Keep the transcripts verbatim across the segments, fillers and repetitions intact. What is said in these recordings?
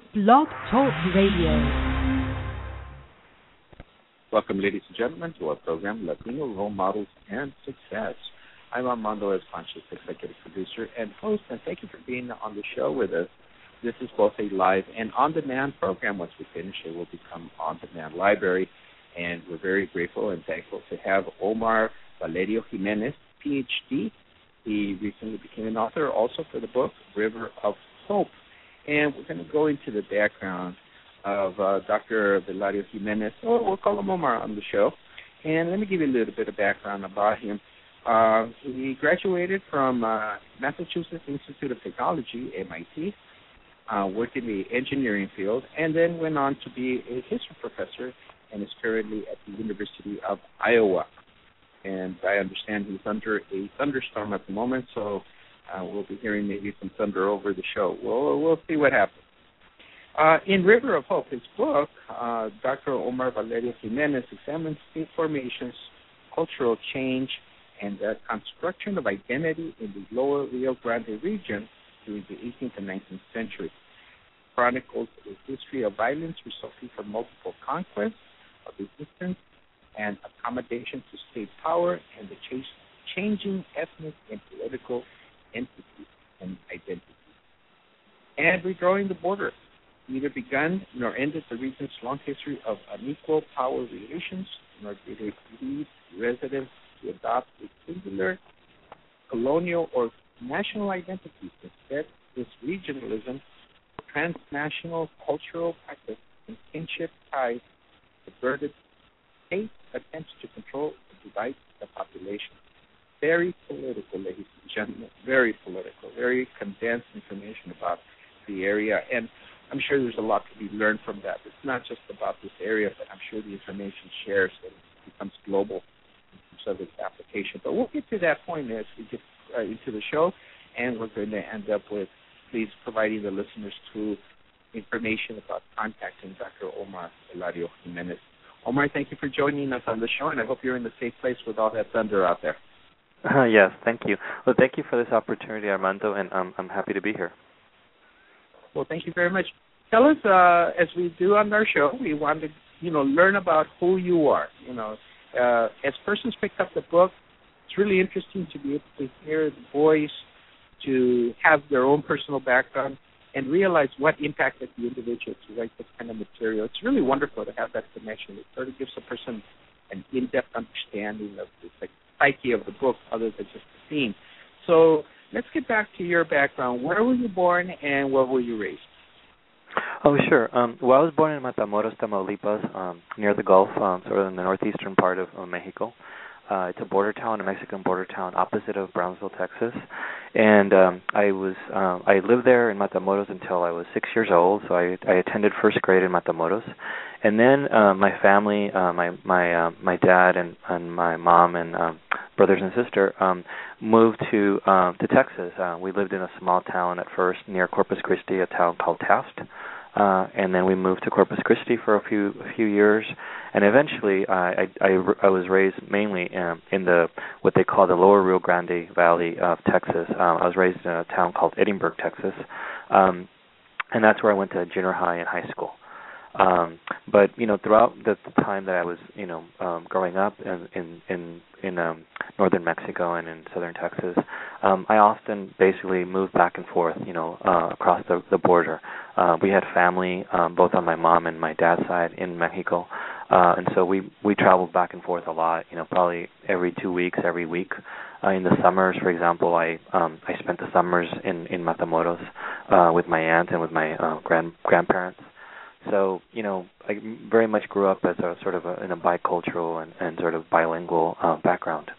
Blog Talk Radio. Welcome, ladies and gentlemen, to our program, Latino Role Models and Success. I'm Armando Espanches, executive producer and host, and thank you for being on the show with us. This is both a live and on-demand program. Once we finish, it will become on-demand library, and we're very grateful and thankful to have Omar Valerio Jimenez, P H D. He recently became an author also for the book River of Hope, and we're going to go into the background of uh, Doctor Valerio Jimenez, or we'll call him Omar on the show. And let me give you a little bit of background about him. Uh, he graduated from uh, Massachusetts Institute of Technology, M I T, uh, worked in the engineering field, and then went on to be a history professor and is currently at the University of Iowa. And I understand he's under a thunderstorm at the moment, so uh, we'll be hearing maybe some thunder over the show. We'll, we'll see what happens. Uh, in River of Hope, his book, uh, Doctor Omar Valerio Jimenez examines state formations, cultural change, and the construction of identity in the lower Rio Grande region during the eighteenth and nineteenth century. Chronicles a history of violence resulting from multiple conquests of resistance and accommodation to state power and the ch- changing ethnic and political entities and identities. And redrawing the border. Neither begun nor ended the region's long history of unequal power relations, nor did it lead residents to adopt a singular colonial or national identity. Instead, this regionalism, transnational cultural practice, and kinship ties subverted state attempts to control and divide the population. Very political, ladies and gentlemen, very political, very condensed information about the area. And I'm sure there's a lot to be learned from that. It's not just about this area, but I'm sure the information shares and it becomes global in terms of its application. But we'll get to that point as we get uh, into the show, and we're going to end up with, please, providing the listeners to information about contacting Doctor Omar Valerio Jimenez. Omar, thank you for joining us on the show, and I hope you're in a safe place with all that thunder out there. Uh, yes, thank you. Well, thank you for this opportunity, Armando, and um, I'm happy to be here. Well, thank you very much. Tell us, uh, as we do on our show, we want to, you know, learn about who you are. You know, uh, as persons pick up the book, it's really interesting to be able to hear the voice, to have their own personal background, and realize what impacted the individual to write this kind of material. It's really wonderful to have that connection. It sort of gives a person an in-depth understanding of the like, psyche of the book other than just the theme. So let's get back to your background. Where were you born and where were you raised? Oh, sure. Um, well, I was born in Matamoros, Tamaulipas, um, near the Gulf, um, sort of in the northeastern part of, of Mexico. Uh, it's a border town, a Mexican border town, opposite of Brownsville, Texas. And um, I was um, I lived there in Matamoros until I was six years old. So I, I attended first grade in Matamoros, and then uh, my family, uh, my my uh, my dad and, and my mom and um, brothers and sister um, moved to uh, to Texas. Uh, we lived in a small town at first near Corpus Christi, a town called Taft. Uh, and then we moved to Corpus Christi for a few a few years, and eventually uh, I, I I was raised mainly um, in the what they call the Lower Rio Grande Valley of Texas. Um, I was raised in a town called Edinburgh, Texas, um, and that's where I went to junior high and high school. Um, but you know, throughout the, the time that I was you know um, growing up in in in, in um, northern Mexico and in southern Texas, um, I often basically moved back and forth, you know, uh, across the, the border. Uh, we had family, um, both on my mom and my dad's side in Mexico, uh, and so we we traveled back and forth a lot. You know, probably every two weeks, every week. Uh, in the summers, for example, I um, I spent the summers in in Matamoros uh, with my aunt and with my uh, grand grandparents. So, you know, I very much grew up as a sort of a, in a bicultural and, and sort of bilingual uh, background.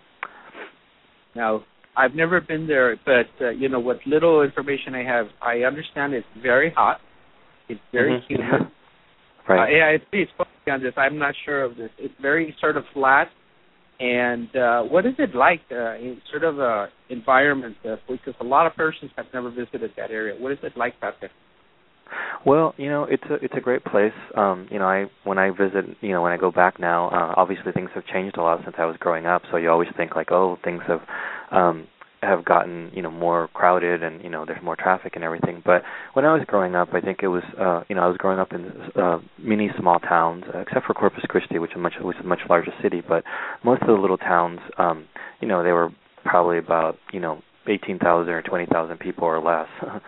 Now, I've never been there, but, uh, you know, what little information I have, I understand it's very hot. It's very mm-hmm. humid. Right. Uh, yeah, I see it's focusing on this. I'm not sure of this. It's very sort of flat. And uh, what is it like uh, in sort of a environment? Uh, because a lot of persons have never visited that area. What is it like out there? Well, you know, it's a it's a great place. Um, you know, I when I visit, you know, when I go back now, uh, obviously things have changed a lot since I was growing up. So you always think like, oh, things have, um, have gotten, you know, more crowded, and you know, there's more traffic and everything. But when I was growing up, I think it was, uh, you know, I was growing up in uh, many small towns, uh, except for Corpus Christi, which is much, which is a much larger city. But most of the little towns, um, you know, they were probably about, you know, eighteen thousand or twenty thousand people or less.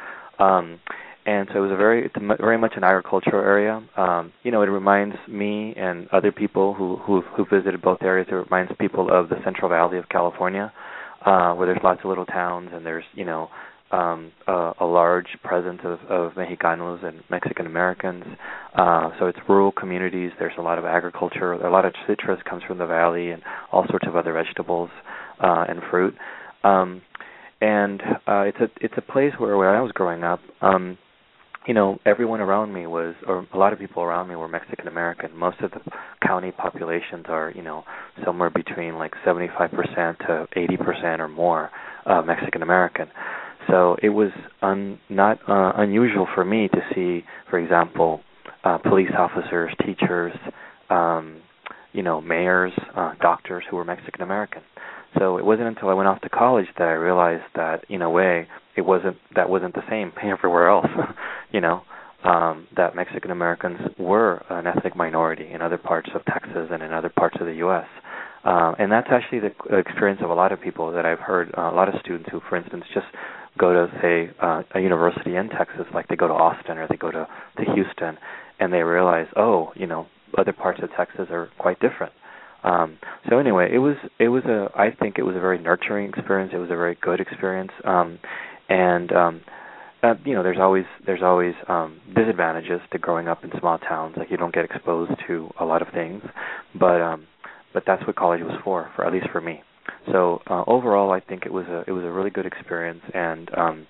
um, and so it was a very, it's a, very much an agricultural area. Um, you know, it reminds me and other people who who who visited both areas. It reminds people of the Central Valley of California, uh, where there's lots of little towns, and there's, you know, um, a, a large presence of, of Mexicanos and Mexican Americans. Uh, so it's rural communities. There's a lot of agriculture. A lot of citrus comes from the valley, and all sorts of other vegetables uh, and fruit. Um, and uh, it's a it's a place where, where I was growing up. Um, you know, everyone around me was, or a lot of people around me were Mexican American. Most of the county populations are, you know, somewhere between like seventy-five percent to eighty percent or more uh, Mexican American. So it was un, not uh, unusual for me to see, for example, uh, police officers, teachers, um, you know, mayors, uh, doctors who were Mexican American. So it wasn't until I went off to college that I realized that, in a way, it wasn't that wasn't the same everywhere else. you know, um, that Mexican Americans were an ethnic minority in other parts of Texas and in other parts of the U S Um, and that's actually the experience of a lot of people that I've heard. Uh, a lot of students who, for instance, just go to, say, uh, a university in Texas, like they go to Austin or they go to, to Houston, and they realize, oh, you know, other parts of Texas are quite different. Um, so anyway, it was it was a I think it was a very nurturing experience. It was a very good experience, um, and um, uh, you know, there's always there's always um, disadvantages to growing up in small towns. Like you don't get exposed to a lot of things, but um, but that's what college was for, for at least for me. So uh, overall, I think it was a it was a really good experience, and um,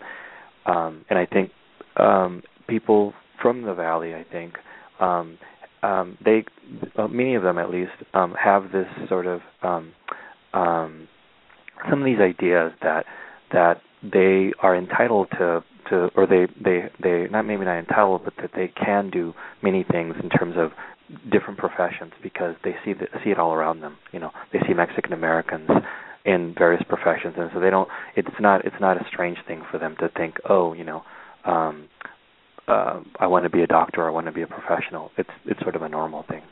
um, and I think um, people from the Valley, I think. Um, Um, they, uh, many of them at least, um, have this sort of um, um, some of these ideas that that they are entitled to, to or they, they, they not maybe not entitled, but that they can do many things in terms of different professions because they see the, see it all around them. You know, they see Mexican Americans in various professions, and so they don't. It's not it's not a strange thing for them to think, oh, you know. Um, Uh, I want to be a doctor, or I want to be a professional. It's it's sort of a normal thing.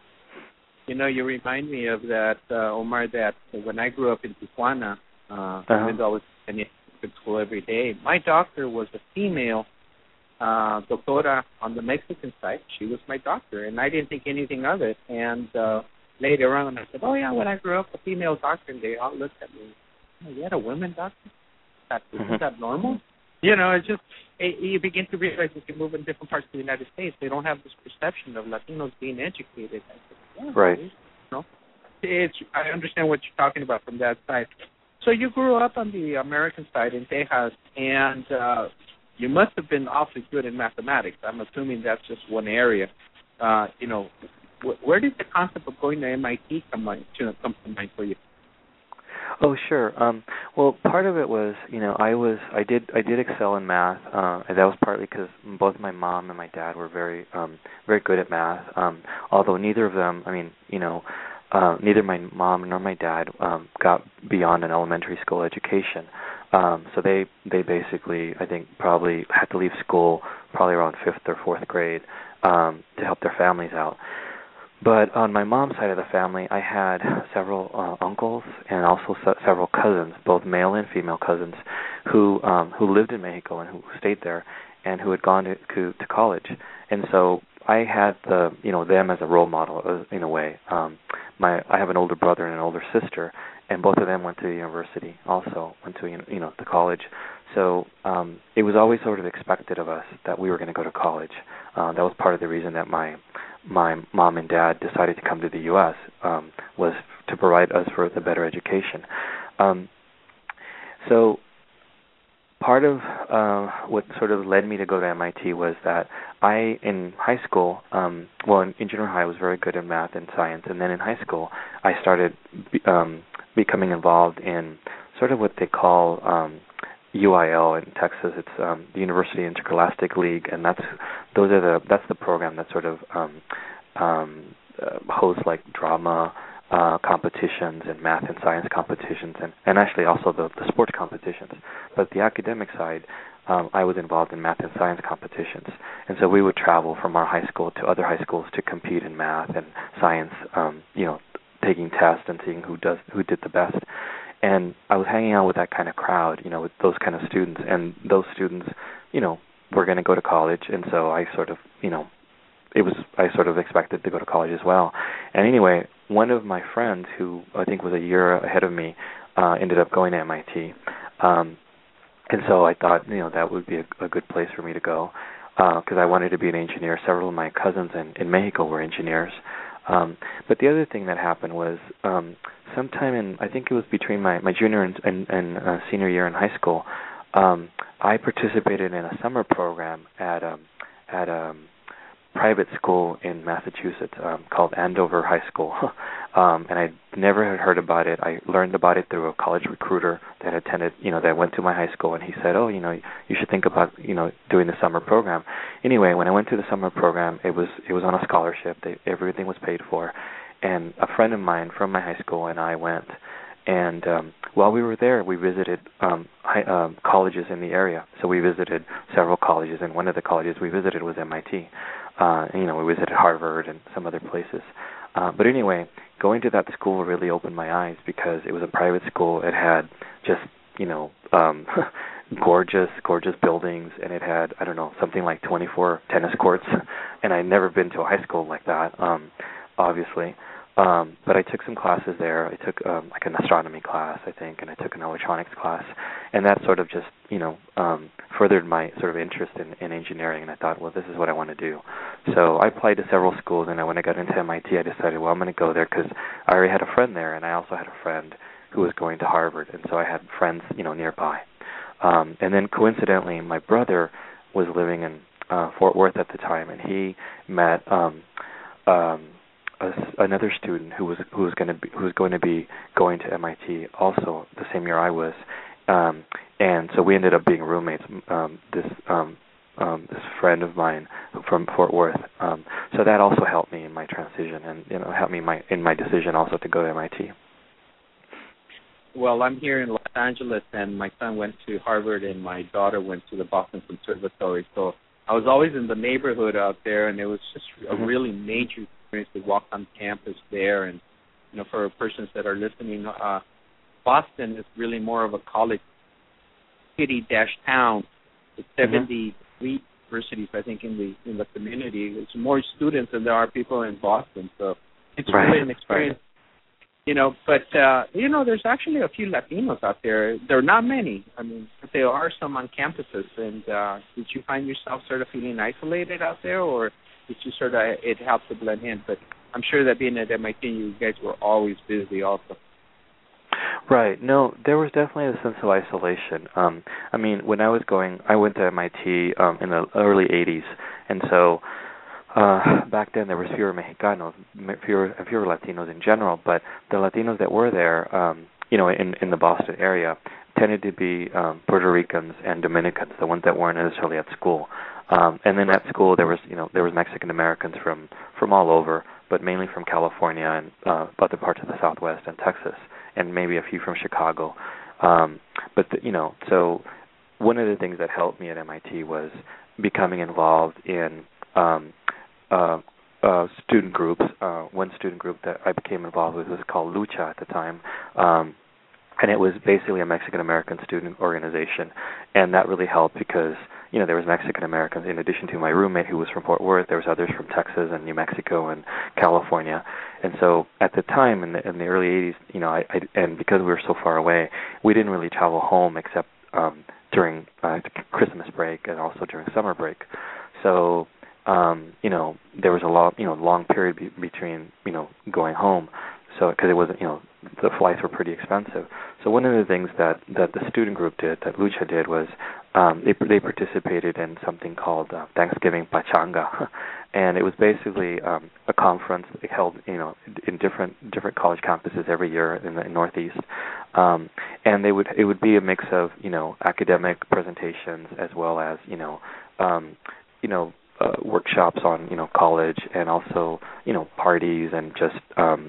You know, you remind me of that, uh, Omar, that when I grew up in Tijuana, uh, uh-huh. even though I was in school every day, my doctor was a female uh, doctora on the Mexican side. She was my doctor, and I didn't think anything of it. And uh, later on, I said, oh, yeah, when I grew up, a female doctor, and they all looked at me. Oh, you had a women doctor? That, isn't that normal? You know, it's just, it, you begin to realize if you move in different parts of the United States, they don't have this perception of Latinos being educated. I said, yeah, right. You know, it's, I understand what you're talking about from that side. So you grew up on the American side in Tejas, and uh, you must have been awfully good in mathematics. I'm assuming that's just one area. Uh, you know, wh- where did the concept of going to M I T come, like, to, come to mind for you? Oh, sure. Um, well, part of it was, you know, I was, I did, I did excel in math. Uh, and that was partly because both my mom and my dad were very, um, very good at math. Um, although neither of them, I mean, you know, uh, neither my mom nor my dad um, got beyond an elementary school education. Um, so they, they basically, I think, probably had to leave school probably around fifth or fourth grade um, to help their families out. But on my mom's side of the family, I had several uh, uncles and also se- several cousins, both male and female cousins, who um, who lived in Mexico and who stayed there, and who had gone to, to to college. And so I had the you know them as a role model uh, in a way. Um, my I have an older brother and an older sister, and both of them went to university. Also went to you know to college. So um, it was always sort of expected of us that we were going to go to college. Uh, that was part of the reason that my my mom and dad decided to come to the U S um, was to provide us with a better education. Um, so part of uh, what sort of led me to go to M I T was that I, in high school, um, well, in, in junior high, I was very good in math and science, and then in high school, I started be, um, becoming involved in sort of what they call um, U I L in Texas. It's um, the University Interscholastic League, and that's those are the that's the program that sort of um, um, uh, hosts like drama, uh, competitions and math and science competitions, and, and actually also the, the sports competitions. But the academic side, um, I was involved in math and science competitions, and so we would travel from our high school to other high schools to compete in math and science. Um, you know, taking tests and seeing who does who did the best. And I was hanging out with that kind of crowd, you know, with those kind of students, and those students, you know, were going to go to college, and so I sort of, you know, it was I sort of expected to go to college as well. And anyway, one of my friends, who I think was a year ahead of me, uh, ended up going to M I T, um, and so I thought, you know, that would be a, a good place for me to go because uh, I wanted to be an engineer. Several of my cousins in, in Mexico were engineers. Um, but the other thing that happened was um, sometime in, I think it was between my, my junior and, and, and uh, senior year in high school, um, I participated in a summer program at um, at a private school in Massachusetts um, called Andover High School. um, and I never had heard about it. I learned about it through a college recruiter that attended, you know, that went to my high school, and he said, oh, you know, you should think about, you know, doing the summer program. Anyway, when I went to the summer program, it was it was on a scholarship. They, everything was paid for. And a friend of mine from my high school and I went. And um, while we were there, we visited um, high, um, colleges in the area. So we visited several colleges, and one of the colleges we visited was M I T. Uh, and, you know, we visited Harvard and some other places. Uh, but anyway, going to that school really opened my eyes because it was a private school. It had just, you know, um, gorgeous, gorgeous buildings, and it had, I don't know, something like twenty-four tennis courts. And I'd never been to a high school like that, um, obviously. Um, but I took some classes there. I took um, like an astronomy class, I think, and I took an electronics class, and that sort of just, you know, um, furthered my sort of interest in, in engineering. And I thought, well, this is what I want to do. So I applied to several schools, and when I got into M I T, I decided, well, I'm going to go there because I already had a friend there, and I also had a friend who was going to Harvard, and so I had friends, you know, nearby. Um, and then coincidentally, my brother was living in uh, Fort Worth at the time, and he met um, um, A, another student who was who was going to be who was going to be going to M I T also the same year I was, um, and so we ended up being roommates. Um, this um, um, this friend of mine from Fort Worth, um, so that also helped me in my transition, and you know helped me in my in my decision also to go to M I T. Well, I'm here in Los Angeles, and my son went to Harvard, and my daughter went to the Boston Conservatory. So I was always in the neighborhood out there, and it was just a Mm-hmm. really major to walk on campus there. And you know, for persons that are listening, uh, Boston is really more of a college city dash town. It's seventy-three mm-hmm. universities, I think, in the in the community. It's more students than there are people in Boston, so it's right. really an experience. Right. You know, but uh, you know, there's actually a few Latinos out there. There are not many. I mean, but there are some on campuses. And uh, did you find yourself sort of feeling isolated out there, or did you sort of it helped to blend in? But I'm sure that being at M I T, you guys were always busy, also. Right. No, there was definitely a sense of isolation. Um, I mean, when I was going, I went to M I T um, in the early eighties, and so uh, back then there was fewer Mexicanos, fewer fewer Latinos in general. But the Latinos that were there, um, you know, in in the Boston area, tended to be um, Puerto Ricans and Dominicans, the ones that weren't necessarily at school. Um, and then at school there was, you know, there was Mexican Americans from from all over, but mainly from California and uh, other parts of the Southwest and Texas, and maybe a few from Chicago. Um, but, the, you know, so one of the things that helped me at M I T was becoming involved in um, uh, uh, student groups. Uh, one student group that I became involved with was called Lucha at the time, um, and it was basically a Mexican-American student organization, and that really helped because, you know, there was Mexican-Americans in addition to my roommate who was from Fort Worth. There was others from Texas and New Mexico and California. And so at the time, in the, in the early eighties, you know, I, I and because we were so far away, we didn't really travel home except um, during uh, Christmas break and also during summer break. So, um, you know, there was a long, you know, long period be- between, you know, going home. So, because it wasn't, you know, the flights were pretty expensive. So one of the things that, that the student group did, that Lucha did, was um, they they participated in something called uh, Thanksgiving Pachanga, and it was basically um, a conference held, you know, in different different college campuses every year in the in Northeast, um, and they would it would be a mix of, you know, academic presentations as well as, you know, um, you know. Uh, workshops on, you know, college, and also, you know, parties and just um,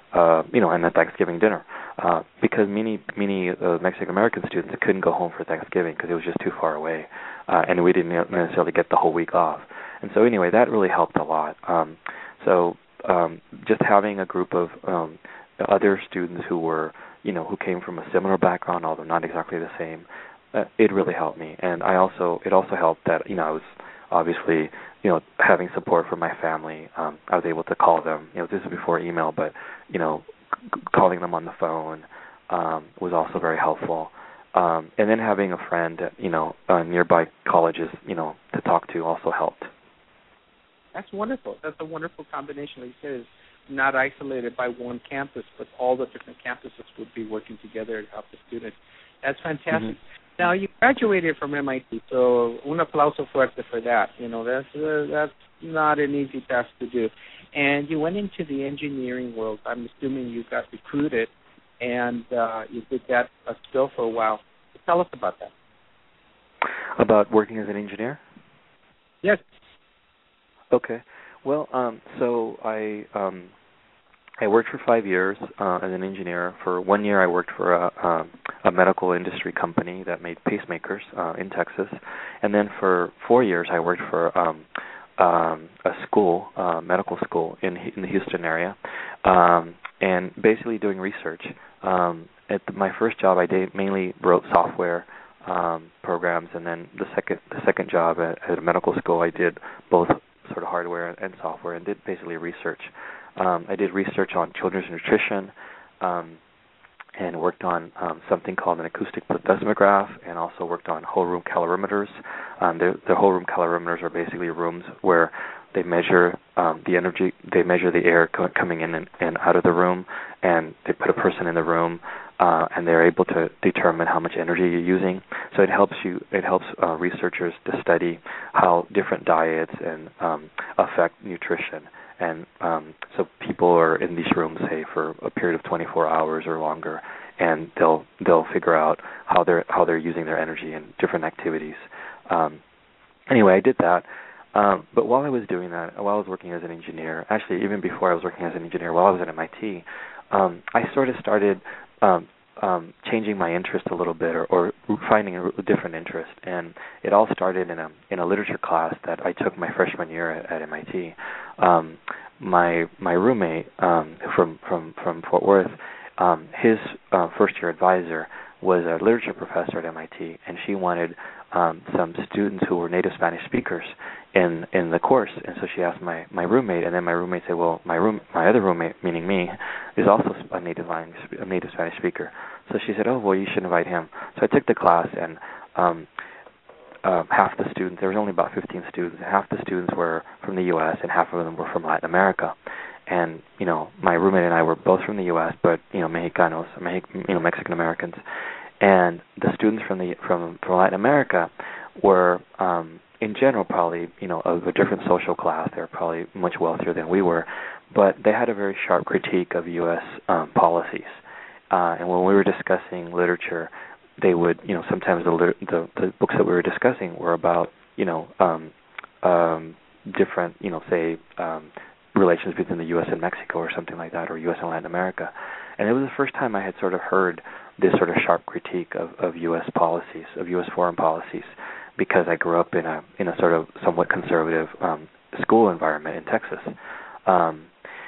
uh, you know, and a Thanksgiving dinner, uh, because many many uh, Mexican American students couldn't go home for Thanksgiving because it was just too far away, uh, and we didn't necessarily get the whole week off. And so anyway, that really helped a lot. Um, so um, just having a group of um, other students who were, you know, who came from a similar background, although not exactly the same, uh, it really helped me. And I also, it also helped that, you know, I was obviously, you know, having support from my family. Um, I was able to call them. You know, this is before email, but, you know, c- calling them on the phone um, was also very helpful. Um, and then having a friend, you know, uh, nearby colleges, you know, to talk to also helped. That's wonderful. That's a wonderful combination. Like you said, it's not isolated by one campus, but all the different campuses would be working together to help the students. That's fantastic. Mm-hmm. Now, you graduated from M I T, so un aplauso fuerte for that. You know, that's uh, that's not an easy task to do. And you went into the engineering world. I'm assuming you got recruited, and uh, you did that uh, still for a while. Tell us about that. About working as an engineer? Yes. Okay. Well, um, so I um, I worked for five years uh, as an engineer. For one year, I worked for a, um, a medical industry company that made pacemakers uh, in Texas, and then for four years, I worked for um, um, a school, uh, medical school in in the Houston area, um, and basically doing research. Um, at the, my first job, I did mainly wrote software um, programs, and then the second the second job at, at a medical school, I did both sort of hardware and software, and did basically research. Um, I did research on children's nutrition, um, and worked on um, something called an acoustic plethysmograph, and also worked on whole room calorimeters. Um, the, the whole room calorimeters are basically rooms where they measure um, the energy, they measure the air co- coming in and, and out of the room, and they put a person in the room, uh, and they're able to determine how much energy you're using. So it helps you, it helps uh, researchers to study how different diets and um, affect nutrition. And um, so people are in these rooms, say, for a period of twenty-four hours or longer, and they'll they'll figure out how they're how they're using their energy in different activities. Um, anyway, I did that. Um, but while I was doing that, while I was working as an engineer, actually even before I was working as an engineer, while I was at M I T, um, I sort of started um, um, changing my interest a little bit, or, or finding a different interest. And it all started in a in a literature class that I took my freshman year at, at M I T. Um, my my roommate um, from from from Fort Worth, um, his uh, first year advisor was a literature professor at M I T, and she wanted um, some students who were native Spanish speakers in in the course. And so she asked my, my roommate, and then my roommate said, "Well, my room my other roommate, meaning me, is also a native language, a native Spanish speaker." So she said, "Oh, well, you should invite him." So I took the class, and um, uh, half the students, there was only about fifteen students, and half the students were from the U S and half of them were from Latin America. And, you know, my roommate and I were both from the U S, but, you know, Mexicanos, you know, Mexican Americans. And the students from the from, from Latin America were, um, in general, probably, you know, of a different social class. They were probably much wealthier than we were, but they had a very sharp critique of U S um, policies. Uh, and when we were discussing literature, they would, you know, sometimes the, the the books that we were discussing were about, you know, um, um, different, you know, say, um, relations between the U S and Mexico or something like that, or U S and Latin America. And it was the first time I had sort of heard this sort of sharp critique of, of U S policies, of U S foreign policies, because I grew up in a in a sort of somewhat conservative um, school environment in Texas. Um,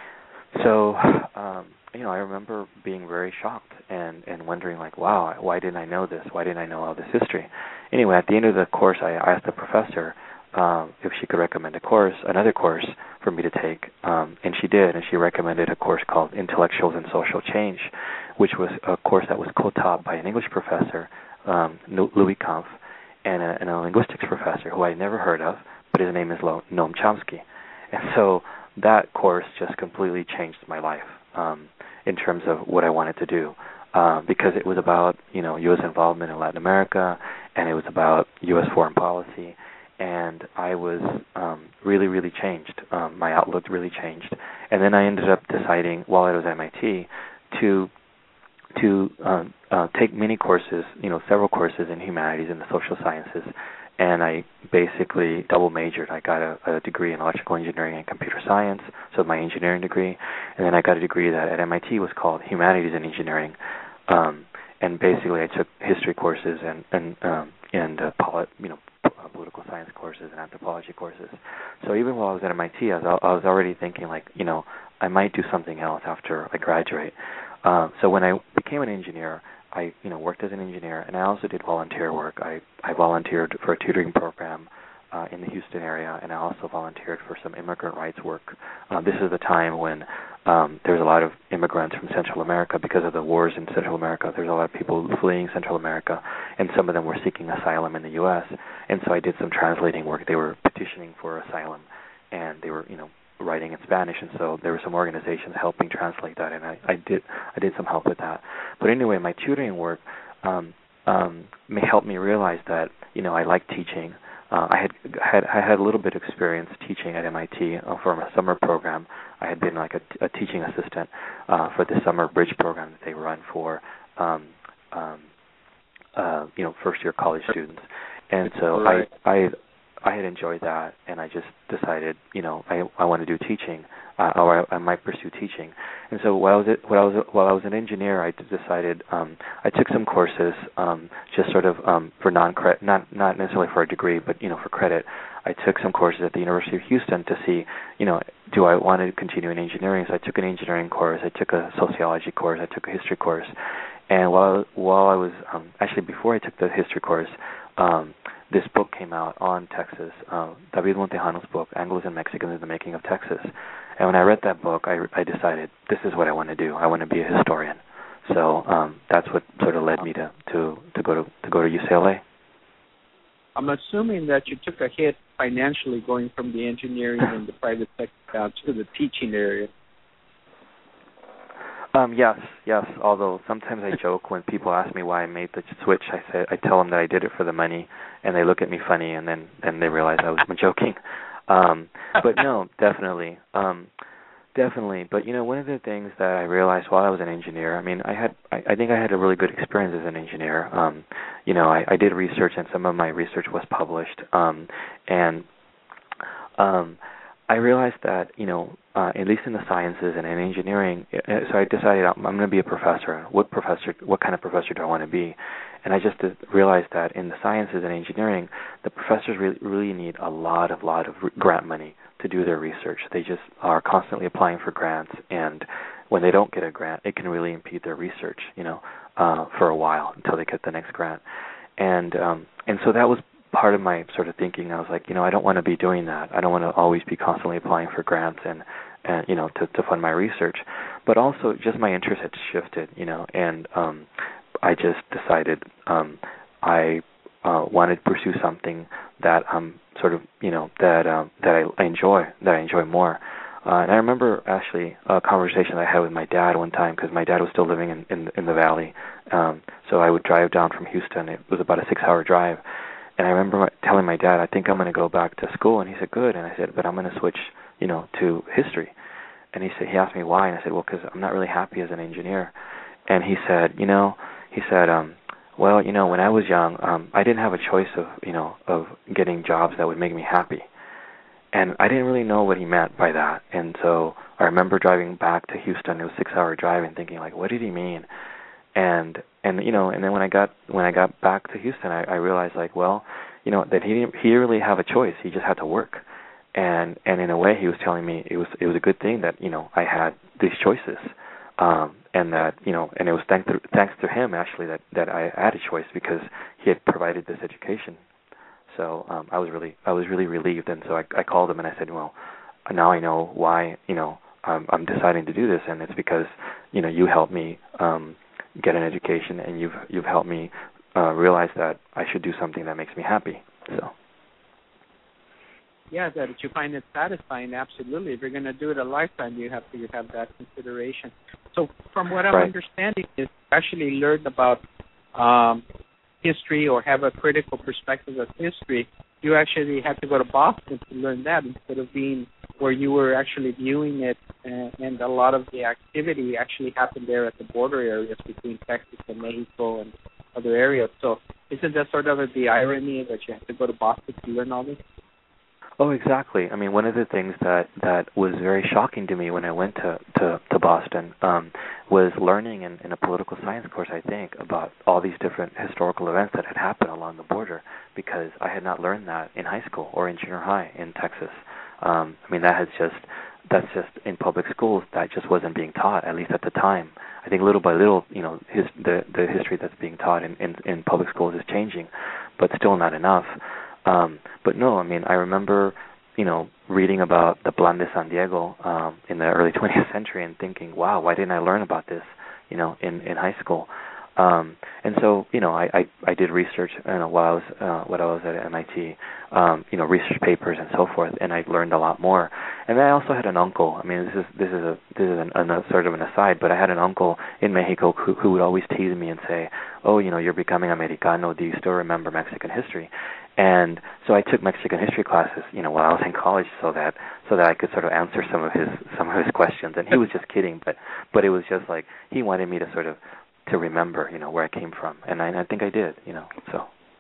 so, um, you know, I remember being very shocked and, and wondering, like, wow, why didn't I know this? Why didn't I know all this history? Anyway, at the end of the course, I asked the professor um, if she could recommend a course, another course for me to take, um, and she did, and she recommended a course called Intellectuals and Social Change, which was a course that was co-taught by an English professor, um, Louis Kampf, and a, and a linguistics professor who I had never heard of, but his name is Noam Chomsky. And so that course just completely changed my life um, in terms of what I wanted to do, uh, because it was about, you know, U S involvement in Latin America, and it was about U S foreign policy, and I was um, really, really changed. Um, my outlook really changed. And then I ended up deciding, while I was at M I T, to to uh, uh, take many courses, you know, several courses in humanities and the social sciences, and I basically double majored. I got a, a degree in electrical engineering and computer science, so my engineering degree, and then I got a degree that at M I T was called Humanities and Engineering, um, and basically I took history courses and and um, and uh, polit, you know uh, political science courses and anthropology courses. So even while I was at M I T, I was I was already thinking like you know I might do something else after I graduate. Uh, so when I became an engineer, I you know worked as an engineer, and I also did volunteer work. I I volunteered for a tutoring program Uh, in the Houston area, and I also volunteered for some immigrant rights work. Uh, this is the time when um, there's a lot of immigrants from Central America because of the wars in Central America. There's a lot of people fleeing Central America, and some of them were seeking asylum in the U S And so I did some translating work. They were petitioning for asylum, and they were, you know, writing in Spanish, and so there were some organizations helping translate that, and I, I did I did some help with that. But anyway, my tutoring work um, um, may help me realize that you know I like teaching. Uh, I had had I had a little bit of experience teaching at M I T uh, from a summer program. I had been like a, a teaching assistant uh, for the summer bridge program that they run for um, um, uh, you know first year college students, and so right. I I I had enjoyed that, and I just decided you know I I want to do teaching, uh, or I, I might pursue teaching. And so while I was at, while I was while I was an engineer, I decided um, I took some courses um, just sort of um, for non not not necessarily for a degree, but you know for credit. I took some courses at the University of Houston to see you know do I want to continue in engineering. So I took an engineering course, I took a sociology course, I took a history course, and while while I was um, actually before I took the history course. Um, This book came out on Texas, uh, David Montejano's book, Anglos and Mexicans in the Making of Texas. And when I read that book, I, I decided this is what I want to do. I want to be a historian. So um, that's what sort of led me to, to, to go to to go to U C L A. I'm assuming that you took a hit financially going from the engineering and the private sector down to the teaching area. Um, yes, yes. Although sometimes I joke when people ask me why I made the switch. I say I tell them that I did it for the money, and they look at me funny, and then then they realize I was joking. Um, but no, definitely, um, definitely. But you know, one of the things that I realized while I was an engineer, I mean, I had I, I think I had a really good experience as an engineer. Um, you know, I, I did research, and some of my research was published, um, and um, I realized that, you know, uh, at least in the sciences and in engineering, so I decided I'm, I'm going to be a professor. What professor? What kind of professor do I want to be? And I just realized that in the sciences and engineering, the professors really, really need a lot of, lot of grant money to do their research. They just are constantly applying for grants, and when they don't get a grant, it can really impede their research, you know, uh, for a while until they get the next grant. And um, and so that was part of my sort of thinking. I was like, you know, I don't want to be doing that. I don't want to always be constantly applying for grants and, and you know, to, to fund my research. But also just my interest had shifted, you know, and um, I just decided um, I uh, wanted to pursue something that um sort of, you know, that um, that I, I enjoy, that I enjoy more. Uh, and I remember actually a conversation I had with my dad one time, because my dad was still living in, in, in the valley. Um, so I would drive down from Houston. It was about a six-hour drive. And I remember telling my dad, I think I'm going to go back to school. And he said, good. And I said, but I'm going to switch, you know, to history. And he said, he asked me why. And I said, well, because I'm not really happy as an engineer. And he said, you know, he said, um, well, you know, when I was young, um, I didn't have a choice of, you know, of getting jobs that would make me happy. And I didn't really know what he meant by that. And so I remember driving back to Houston. It was a six-hour drive, and thinking, like, what did he mean? And and you know, and then when I got when I got back to Houston, I, I realized, like, well, you know, that he didn't he didn't really have a choice. He just had to work. And and in a way, he was telling me it was it was a good thing that, you know, I had these choices, um, and that, you know, and it was thanks to, thanks to him actually that, that I had a choice, because he had provided this education. So um, I was really I was really relieved, and so I, I called him and I said, well, now I know why, you know, I'm, I'm deciding to do this, and it's because, you know, you helped me um, get an education, and you've you've helped me uh, realize that I should do something that makes me happy. So. Yeah, that you find it satisfying, absolutely. If you're going to do it a lifetime, you have to you have that consideration. So from what I'm right. understanding, is actually learn about um, history or have a critical perspective of history, you actually had to go to Boston to learn that, instead of being where you were actually viewing it, and, and a lot of the activity actually happened there at the border areas between Texas and Mexico and other areas. So isn't that sort of the irony that you have to go to Boston to learn all this? Oh, exactly. I mean, one of the things that, that was very shocking to me when I went to, to, to Boston um, was learning in, in a political science course, I think, about all these different historical events that had happened along the border, because I had not learned that in high school or in junior high in Texas. Um, I mean, that has just, that's just in public schools, that just wasn't being taught, at least at the time. I think little by little, you know, his, the, the history that's being taught in, in, in public schools is changing, but still not enough. Um, but no, I mean, I remember, you know, reading about the Plan de San Diego um, in the early twentieth century and thinking, wow, why didn't I learn about this, you know, in, in high school? Um, and so, you know, I, I, I did research, you know, while I was uh, while I was at M I T, um, you know, research papers and so forth, and I learned a lot more. And I also had an uncle. I mean, this is this is a this is an, a sort of an aside, but I had an uncle in Mexico who, who would always tease me and say, "Oh, you know, you're becoming Americano. Do you still remember Mexican history?" And so I took Mexican history classes, you know, while I was in college, so that so that I could sort of answer some of his some of his questions. And he was just kidding, but but it was just like he wanted me to sort of to remember, you know, where I came from, and I, I think I did, you know. So.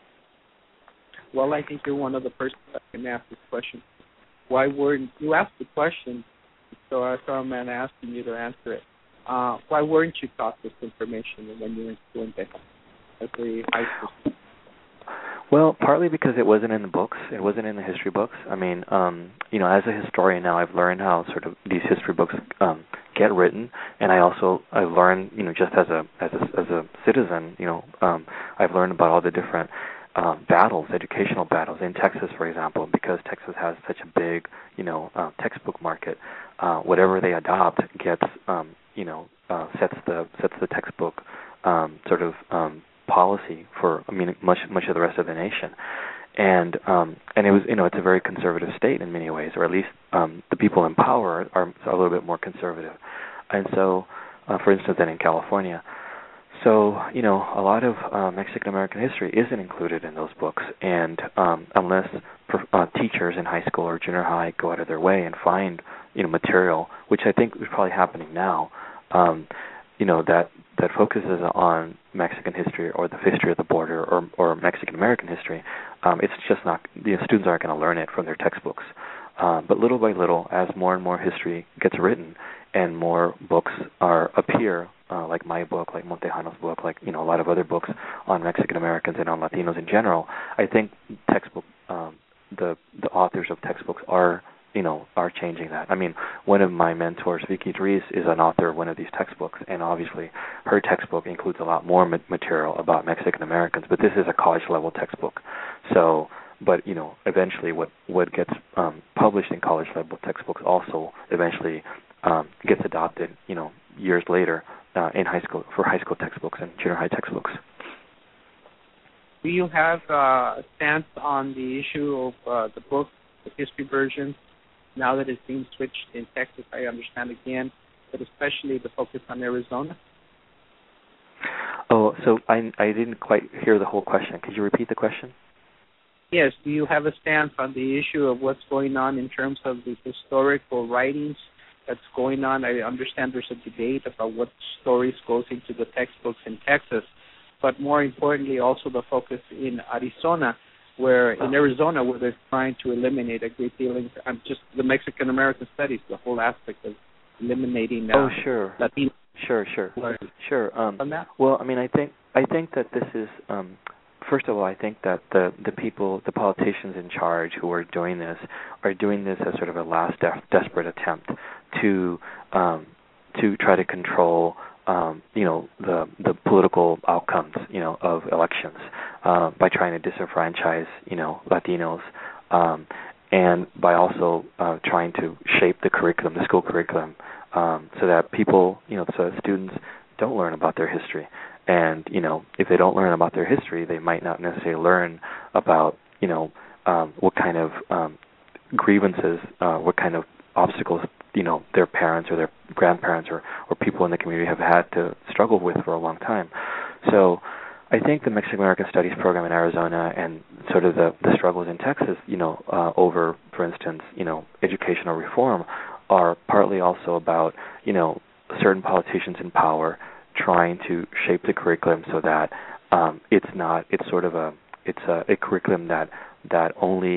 Well, I think you're one of the persons that can ask this question. Why weren't you asked the question? So I thought I'm asking you to answer it. Uh, why weren't you taught this information when you were in school in Texas as a high school? Well, partly because it wasn't in the books. It wasn't in the history books. I mean, um, you know, as a historian now, I've learned how sort of these history books um, get written, and I also I've learned, you know, just as a as a as a citizen, you know, um, I've learned about all the different uh, battles, educational battles in Texas, for example, because Texas has such a big, you know, uh, textbook market. Uh, whatever they adopt gets, um, you know, uh, sets the sets the textbook um, sort of um, policy for, I mean, much much of the rest of the nation, and um, and it was, you know, it's a very conservative state in many ways, or at least um, the people in power are, are a little bit more conservative, and so, uh, for instance, than in California. So, you know, a lot of uh, Mexican American history isn't included in those books, and um, unless uh, teachers in high school or junior high go out of their way and find, you know, material, which I think is probably happening now, um, you know, that that focuses on Mexican history or the history of the border or, or Mexican American history, um, it's just not, the students aren't going to learn it from their textbooks. Um, but little by little, as more and more history gets written and more books are appear, uh, like my book, like Montejano's book, like, you know, a lot of other books on Mexican Americans and on Latinos in general, I think textbook, um, the the authors of textbooks are, you know, are changing that. I mean, one of my mentors, Vicky Dries, is an author of one of these textbooks, and obviously her textbook includes a lot more material about Mexican Americans, but this is a college-level textbook. So, but, you know, eventually what, what gets um, published in college-level textbooks also eventually um, gets adopted, you know, years later uh, in high school, for high school textbooks and junior high textbooks. Do you have uh, a stance on the issue of uh, the book, the history version, now that it's being switched in Texas? I understand again, but especially the focus on Arizona? Oh, so I I didn't quite hear the whole question. Could you repeat the question? Yes. Do you have a stance on the issue of what's going on in terms of the historical writings that's going on? I understand there's a debate about what stories goes into the textbooks in Texas, but more importantly, also the focus in Arizona, where in Arizona, where they're trying to eliminate a great deal of um, just the Mexican American studies, the whole aspect of eliminating. Uh, oh, sure. Latino. Sure, sure, sure. Um, on that? Well, I mean, I think I think that this is. Um, First of all, I think that the, the people, the politicians in charge who are doing this, are doing this as sort of a last de- desperate attempt to um, to try to control, um, you know, the the political outcomes, you know, of elections uh, by trying to disenfranchise, you know, Latinos, um, and by also uh, trying to shape the curriculum, the school curriculum, um, so that people, you know, so that students don't learn about their history. And, you know, if they don't learn about their history, they might not necessarily learn about, you know, um, what kind of um, grievances, uh, what kind of obstacles, you know, their parents or their grandparents or, or people in the community have had to struggle with for a long time. So I think the Mexican American Studies program in Arizona and sort of the, the struggles in Texas, you know, uh, over, for instance, you know, educational reform are partly also about, you know, certain politicians in power trying to shape the curriculum so that um, it's not, it's sort of a, it's a, a curriculum that that only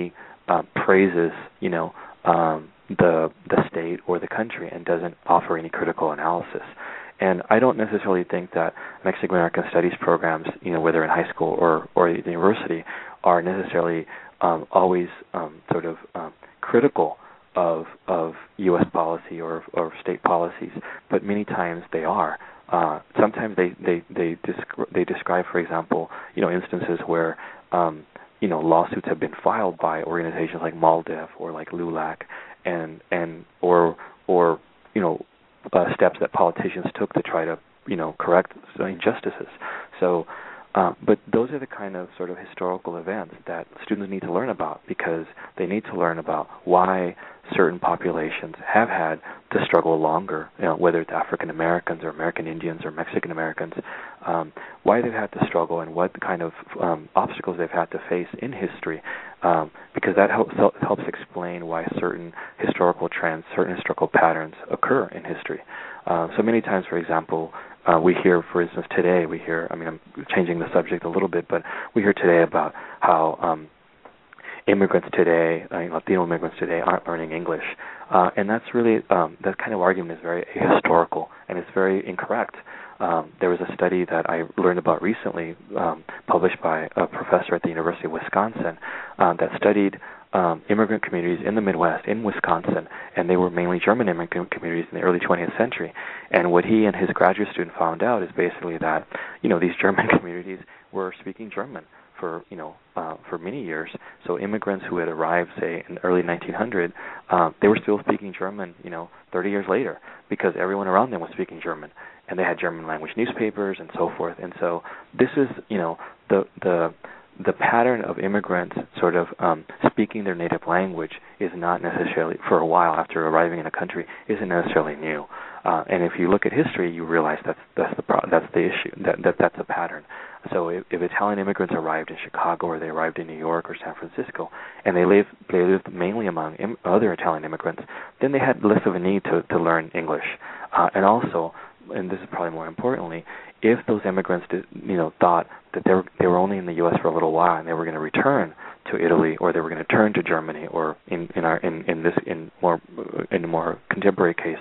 uh, praises, you know, um, the the state or the country and doesn't offer any critical analysis. And I don't necessarily think that Mexican American Studies programs, you know, whether in high school or or the university, are necessarily um, always um, sort of um, critical of of U S policy or or state policies, but many times they are. Uh, sometimes they they they, descri- they describe, for example, you know, instances where um, you know lawsuits have been filed by organizations like MALDEF or like LULAC, and and or or you know uh, steps that politicians took to try to you know correct injustices. So. Uh, but those are the kind of sort of historical events that students need to learn about, because they need to learn about why certain populations have had to struggle longer, you know, whether it's African Americans or American Indians or Mexican Americans, um, why they've had to struggle and what kind of um, obstacles they've had to face in history, um, because that helps helps explain why certain historical trends, certain historical patterns occur in history. Uh, so many times, for example, Uh, we hear, for instance, today, we hear, I mean, I'm changing the subject a little bit, but we hear today about how um, immigrants today, uh, Latino immigrants today, aren't learning English. Uh, and that's really, um, that kind of argument is very ahistorical, and it's very incorrect. Um, there was a study that I learned about recently, um, published by a professor at the University of Wisconsin, uh, that studied um, immigrant communities in the Midwest, in Wisconsin, and they were mainly German immigrant communities in the early twentieth century. And what he and his graduate student found out is basically that, you know, these German communities were speaking German for, you know, uh, for many years. So immigrants who had arrived, say, in the early nineteen hundred, uh, they were still speaking German, you know, thirty years later, because everyone around them was speaking German, and they had German language newspapers and so forth. And so this is, you know, the the the pattern of immigrants sort of um, speaking their native language is not necessarily, for a while after arriving in a country, isn't necessarily new. Uh, and if you look at history, you realize that's that's the pro- that's the issue. That, that that's a pattern. So if, if Italian immigrants arrived in Chicago or they arrived in New York or San Francisco, and they lived they lived mainly among Im- other Italian immigrants, then they had less of a need to to learn English. Uh, and also, and this is probably more importantly, if those immigrants did, you know thought that they were they were only in the U S for a little while and they were going to return to Italy or they were going to turn to Germany, or in in our in, in this in more in a more contemporary case,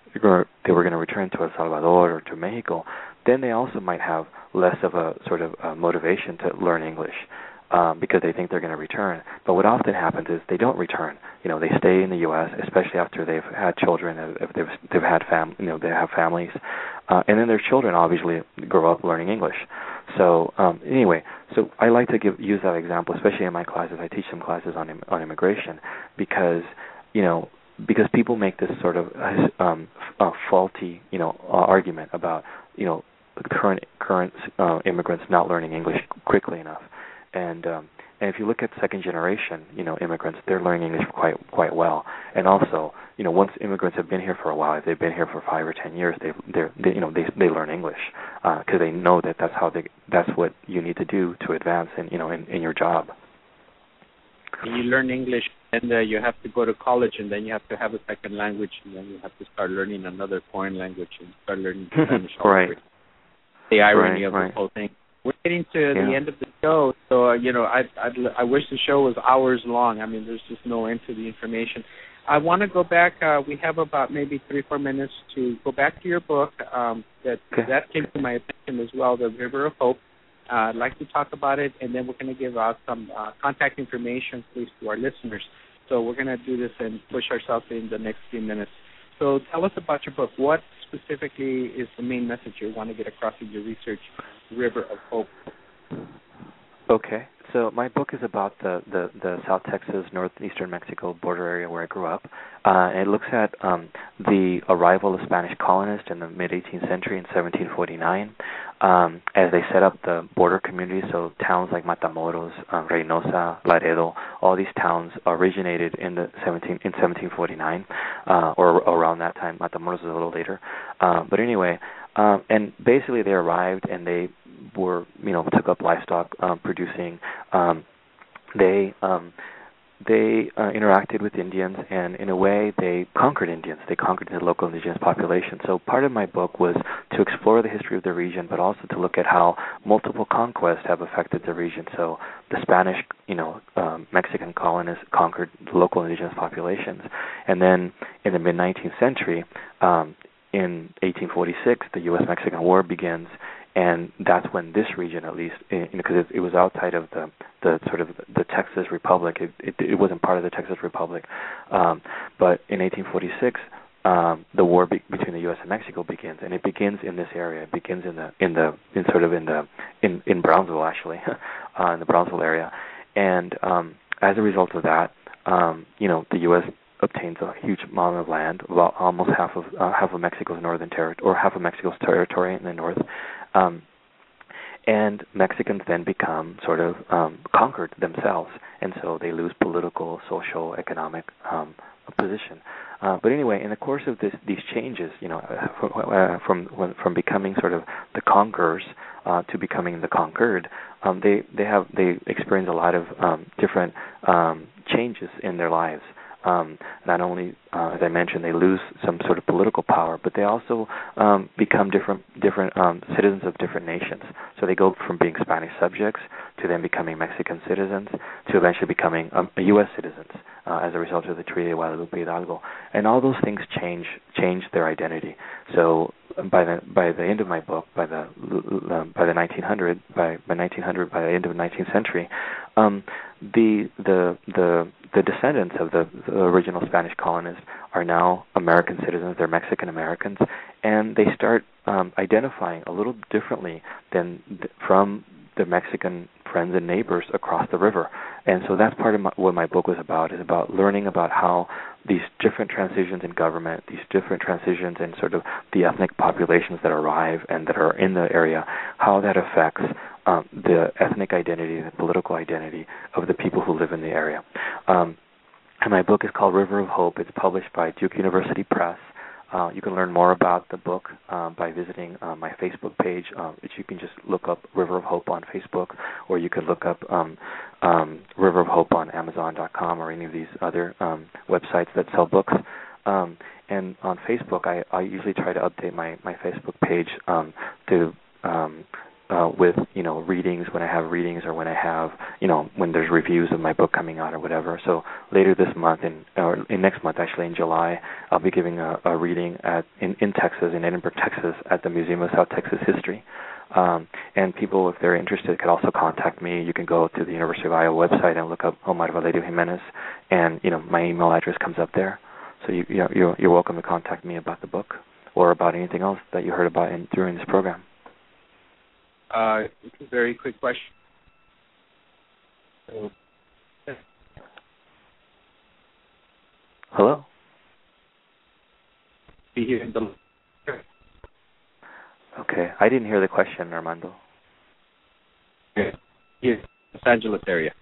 they were going to return to El Salvador or to Mexico, then they also might have less of a sort of uh, motivation to learn English, um, because they think they're going to return. But what often happens is they don't return. You know, they stay in the U S, especially after they've had children, if they've they've had fam, you know, they have families, uh, and then their children obviously grow up learning English. So um, anyway, so I like to give use that example, especially in my classes. I teach some classes on on immigration, because you know. Because people make this sort of um, uh, faulty, you know, uh, argument about, you know, current current uh, immigrants not learning English quickly enough, and um, and if you look at second generation, you know, immigrants, they're learning English quite quite well. And also, you know, once immigrants have been here for a while, if they've been here for five or ten years, they they're they, you know they they learn English because uh, they know that that's how they that's what you need to do to advance in you know in, in your job. You learn English, and uh, you have to go to college, and then you have to have a second language, and then you have to start learning another foreign language and start learning Spanish. Right. The irony right, of right. the whole thing. We're getting to yeah. the end of the show, so uh, you know, I I'd, I wish the show was hours long. I mean, there's just no end to the information. I want to go back. Uh, we have about maybe three, four minutes to go back to your book. Um, that okay. that came to my attention as well, The River of Hope. Uh, I'd like to talk about it, and then we're going to give out some uh, contact information, please, to our listeners. So we're going to do this and push ourselves in the next few minutes. So tell us about your book. What specifically is the main message you want to get across in your research, River of Hope? Okay. So my book is about the, the, the South Texas, northeastern Mexico border area where I grew up. Uh, and it looks at um, the arrival of Spanish colonists in the mid-eighteenth century in seventeen forty-nine um, as they set up the border communities. So towns like Matamoros, um, Reynosa, Laredo, all these towns originated in the seventeen in seventeen forty-nine uh, or around that time. Matamoros is a little later. Uh, but anyway, um, and basically they arrived and they were, you know, took up livestock um, producing. Um, they um, they uh, interacted with Indians, and in a way, they conquered Indians. They conquered the local indigenous population. So part of my book was to explore the history of the region, but also to look at how multiple conquests have affected the region. So the Spanish, you know, um, Mexican colonists conquered local indigenous populations, and then in the mid nineteenth century, um, in eighteen forty-six, the U S Mexican War begins. And that's when this region, at least, you know, because it, it was outside of the, the sort of the Texas Republic. It, it, it wasn't part of the Texas Republic. Um, but in eighteen forty-six, um, the war be, between the U S and Mexico begins, and it begins in this area. It begins in the in the in sort of in the in, in Brownsville, actually, uh, in the Brownsville area. And um, as a result of that, um, you know, the U S obtains a huge amount of land, about almost half of uh, half of Mexico's northern territory, or half of Mexico's territory in the north. Um, and Mexicans then become sort of um, conquered themselves, and so they lose political, social, economic um, position. Uh, but anyway, in the course of this, these changes, you know, uh, from from, from becoming sort of the conquerors uh, to becoming the conquered, um, they they have they experience a lot of um, different um, changes in their lives. Um, not only, uh, as I mentioned, they lose some sort of political power, but they also um, become different different um, citizens of different nations. So they go from being Spanish subjects to then becoming Mexican citizens to eventually becoming um, U S citizens uh, as a result of the Treaty of Guadalupe Hidalgo. And all those things change change their identity. So by the by the end of my book, by the um, by the nineteen hundred, by by nineteen hundred, by the end of the nineteenth century, um, the the the the descendants of the, the original Spanish colonists are now American citizens. They're Mexican Americans, and they start um, identifying a little differently than th- from the Mexican friends and neighbors across the river. And so that's part of my, what my book was about, is about learning about how these different transitions in government, these different transitions in sort of the ethnic populations that arrive and that are in the area, how that affects um, the ethnic identity, the political identity of the people who live in the area. Um, and my book is called River of Hope. It's published by Duke University Press. Uh, you can learn more about the book uh, by visiting uh, my Facebook page, uh, which you can just look up River of Hope on Facebook, or you can look up um, um, River of Hope on Amazon dot com or any of these other um, websites that sell books. Um, and on Facebook, I, I usually try to update my, my Facebook page um, to um, uh, with you know readings when I have readings, or when I have you know when there's reviews of my book coming out or whatever. So later this month, in or in next month actually, in July, I'll be giving a, a reading at in, in Texas, in Edinburgh, Texas, at the Museum of South Texas History. Um, and people, if they're interested, can also contact me. You can go to the University of Iowa website and look up Omar Valerio Jimenez, and you know my email address comes up there. So you, you know, you're, you're welcome to contact me about the book or about anything else that you heard about in, during this program. Uh, it's a very quick question. So, Hello? be here in the Okay, I didn't hear the question, Armando. here, Los Angeles area.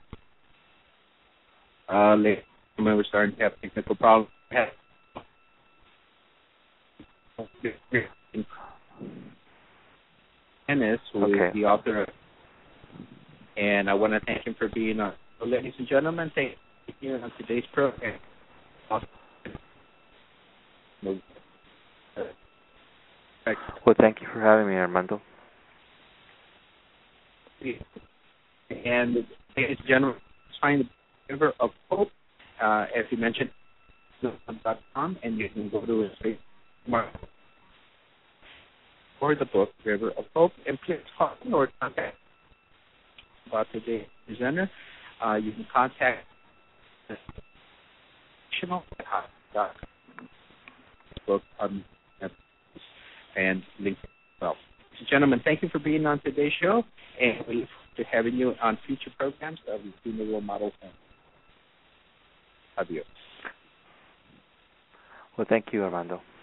Uh, later, when we're starting to have technical problems. Ennis, who Okay. is the author of, and I want to thank him for being on. So, ladies and gentlemen, thank you on today's program. Well, thank you for having me, Armando. And ladies and gentlemen, find the River of Hope, uh, as you mentioned, dot com, and you can go to his Facebook for the book River of Hope, and please call or contact about today's presenter. Uh, you can contact the book um, and link as well. So, gentlemen, thank you for being on today's show, and we look forward to having you on future programs of the Female Role Models and Adios. Well, thank you, Armando.